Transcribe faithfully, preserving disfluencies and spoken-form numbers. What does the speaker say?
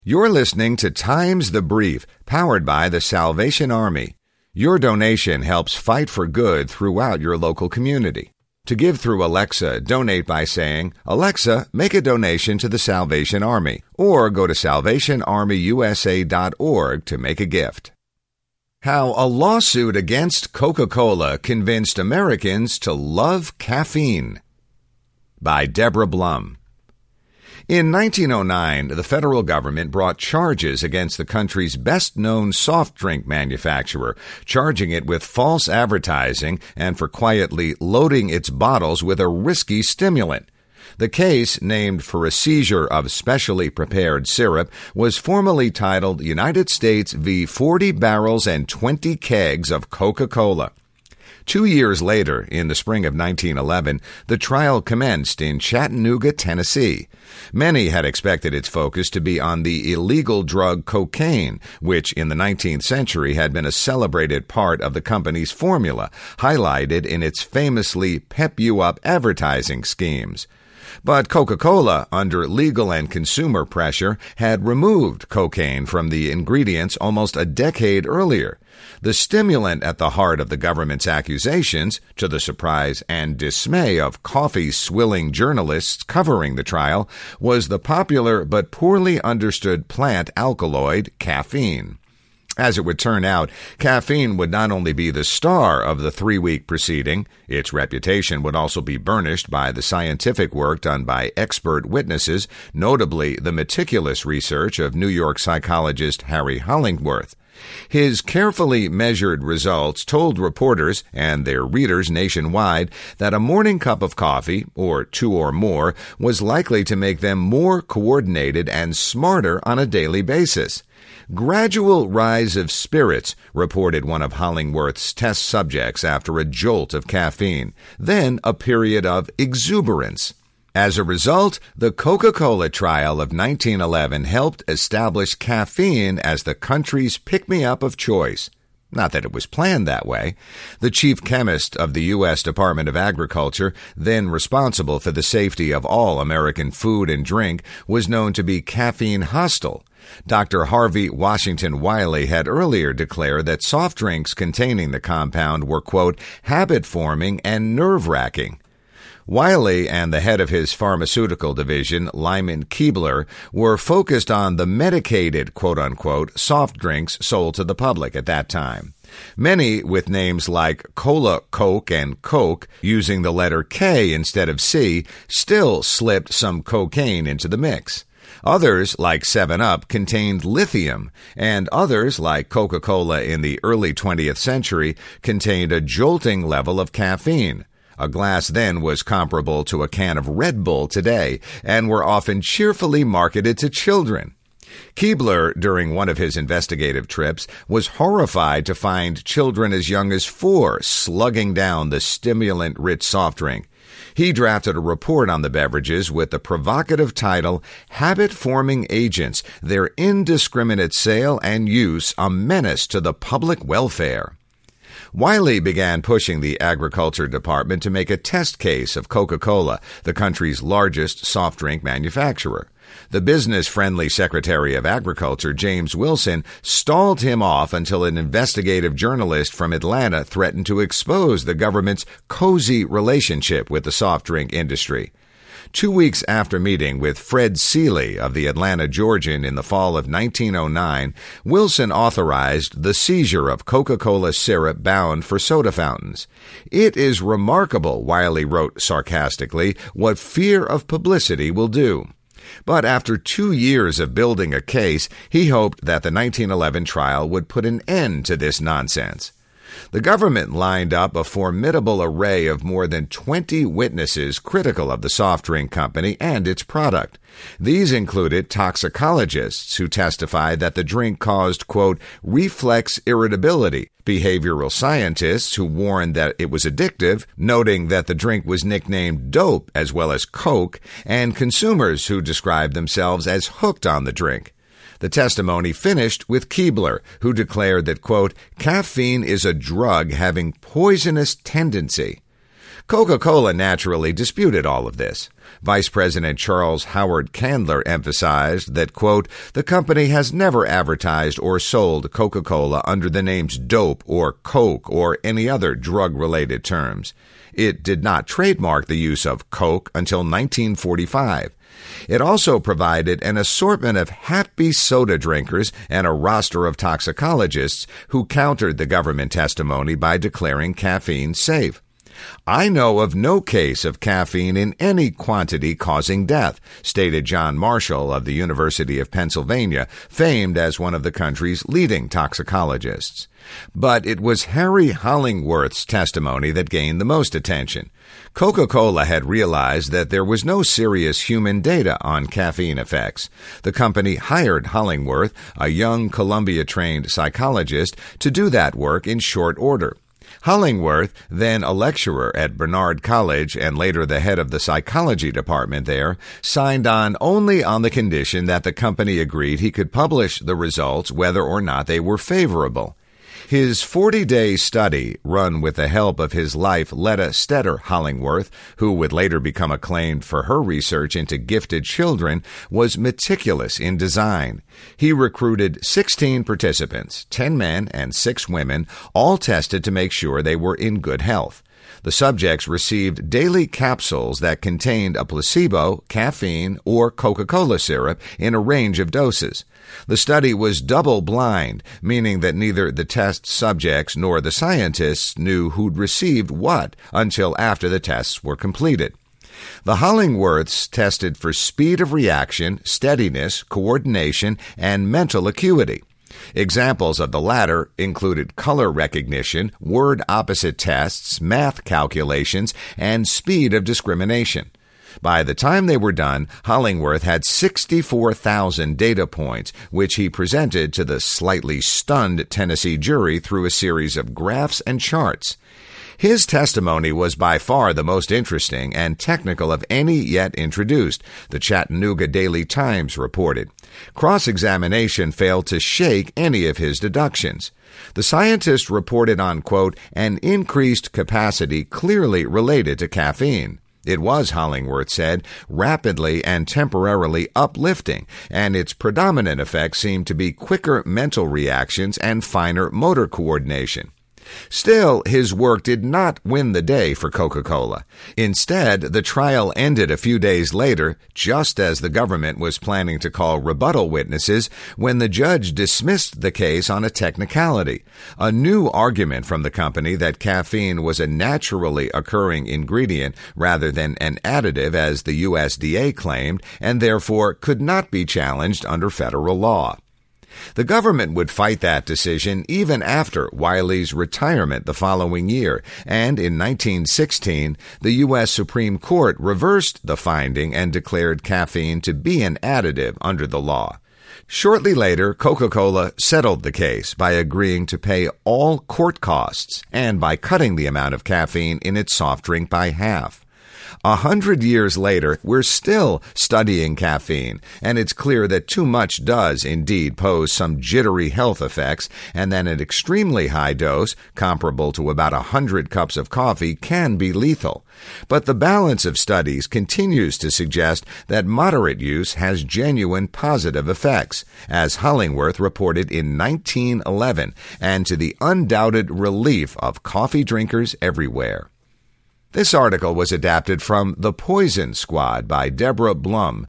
You're listening to Times the Brief, powered by the Salvation Army. Your donation helps fight for good throughout your local community. To give through Alexa, donate by saying, "Alexa, make a donation to the Salvation Army," or go to salvation army u s a dot org to make a gift. How a lawsuit against Coca-Cola convinced Americans to love caffeine. By Deborah Blum. In nineteen oh nine, the federal government brought charges against the country's best-known soft drink manufacturer, charging it with false advertising and for quietly loading its bottles with a risky stimulant. The case, named for a seizure of specially prepared syrup, was formally titled United States v. forty Barrels and twenty Kegs of Coca-Cola. Two years later, in the spring of nineteen eleven, the trial commenced in Chattanooga, Tennessee. Many had expected its focus to be on the illegal drug cocaine, which in the nineteenth century had been a celebrated part of the company's formula, highlighted in its famously pep-you-up advertising schemes. But Coca-Cola, under legal and consumer pressure, had removed cocaine from the ingredients almost a decade earlier. The stimulant at the heart of the government's accusations, to the surprise and dismay of coffee-swilling journalists covering the trial, was the popular but poorly understood plant alkaloid caffeine. As it would turn out, caffeine would not only be the star of the three-week proceeding, its reputation would also be burnished by the scientific work done by expert witnesses, notably the meticulous research of New York psychologist Harry Hollingworth. His carefully measured results told reporters and their readers nationwide that a morning cup of coffee, or two or more, was likely to make them more coordinated and smarter on a daily basis. Gradual rise of spirits, reported one of Hollingworth's test subjects after a jolt of caffeine, then a period of exuberance. As a result, the Coca-Cola trial of nineteen eleven helped establish caffeine as the country's pick-me-up of choice. Not that it was planned that way. The chief chemist of the U S Department of Agriculture, then responsible for the safety of all American food and drink, was known to be caffeine hostile. Doctor Harvey Washington Wiley had earlier declared that soft drinks containing the compound were, quote, habit-forming and nerve-wracking. Wiley and the head of his pharmaceutical division, Lyman Keebler, were focused on the medicated, quote-unquote, soft drinks sold to the public at that time. Many with names like Cola, Coke, and Coke, using the letter K instead of C, still slipped some cocaine into the mix. Others, like seven up, contained lithium, and others, like Coca-Cola in the early twentieth century, contained a jolting level of caffeine. A glass then was comparable to a can of Red Bull today, and were often cheerfully marketed to children. Keebler, during one of his investigative trips, was horrified to find children as young as four slugging down the stimulant-rich soft drink. He drafted a report on the beverages with the provocative title, Habit-Forming Agents, Their Indiscriminate Sale and Use a Menace to the Public Welfare. Wiley began pushing the Agriculture Department to make a test case of Coca-Cola, the country's largest soft drink manufacturer. The business-friendly Secretary of Agriculture, James Wilson, stalled him off until an investigative journalist from Atlanta threatened to expose the government's cozy relationship with the soft drink industry. Two weeks after meeting with Fred Seeley of the Atlanta Georgian in the fall of nineteen oh nine, Wilson authorized the seizure of Coca-Cola syrup bound for soda fountains. It is remarkable, Wiley wrote sarcastically, what fear of publicity will do. But after two years of building a case, he hoped that the nineteen eleven trial would put an end to this nonsense. The government lined up a formidable array of more than twenty witnesses critical of the soft drink company and its product. These included toxicologists who testified that the drink caused, quote, reflex irritability, behavioral scientists who warned that it was addictive, noting that the drink was nicknamed dope as well as coke, and consumers who described themselves as hooked on the drink. The testimony finished with Keebler, who declared that, quote, caffeine is a drug having poisonous tendency. Coca-Cola naturally disputed all of this. Vice President Charles Howard Candler emphasized that, quote, the company has never advertised or sold Coca-Cola under the names dope or Coke or any other drug-related terms. It did not trademark the use of Coke until nineteen forty-five. It also provided an assortment of happy soda drinkers and a roster of toxicologists who countered the government testimony by declaring caffeine safe. I know of no case of caffeine in any quantity causing death, stated John Marshall of the University of Pennsylvania, famed as one of the country's leading toxicologists. But it was Harry Hollingworth's testimony that gained the most attention. Coca-Cola had realized that there was no serious human data on caffeine effects. The company hired Hollingworth, a young Columbia-trained psychologist, to do that work in short order. Hollingworth, then a lecturer at Barnard College and later the head of the psychology department there, signed on only on the condition that the company agreed he could publish the results whether or not they were favorable. His forty-day study, run with the help of his wife Letta Stetter Hollingworth, who would later become acclaimed for her research into gifted children, was meticulous in design. He recruited sixteen participants, ten men and six women, all tested to make sure they were in good health. The subjects received daily capsules that contained a placebo, caffeine, or Coca-Cola syrup in a range of doses. The study was double-blind, meaning that neither the test subjects nor the scientists knew who'd received what until after the tests were completed. The Hollingworths tested for speed of reaction, steadiness, coordination, and mental acuity. Examples of the latter included color recognition, word opposite tests, math calculations, and speed of discrimination. By the time they were done, Hollingworth had sixty-four thousand data points, which he presented to the slightly stunned Tennessee jury through a series of graphs and charts. His testimony was by far the most interesting and technical of any yet introduced, the Chattanooga Daily Times reported. Cross-examination failed to shake any of his deductions. The scientist reported on, quote, an increased capacity clearly related to caffeine. It was, Hollingworth said, rapidly and temporarily uplifting, and its predominant effects seemed to be quicker mental reactions and finer motor coordination. Still, his work did not win the day for Coca-Cola. Instead, the trial ended a few days later, just as the government was planning to call rebuttal witnesses, when the judge dismissed the case on a technicality, a new argument from the company that caffeine was a naturally occurring ingredient rather than an additive as the U S D A claimed, and therefore could not be challenged under federal law. The government would fight that decision even after Wiley's retirement the following year, and in nineteen sixteen, the U S Supreme Court reversed the finding and declared caffeine to be an additive under the law. Shortly later, Coca-Cola settled the case by agreeing to pay all court costs and by cutting the amount of caffeine in its soft drink by half. A hundred years later, we're still studying caffeine, and it's clear that too much does indeed pose some jittery health effects, and that an extremely high dose, comparable to about a hundred cups of coffee, can be lethal. But the balance of studies continues to suggest that moderate use has genuine positive effects, as Hollingworth reported in nineteen eleven, and to the undoubted relief of coffee drinkers everywhere. This article was adapted from The Poison Squad by Deborah Blum,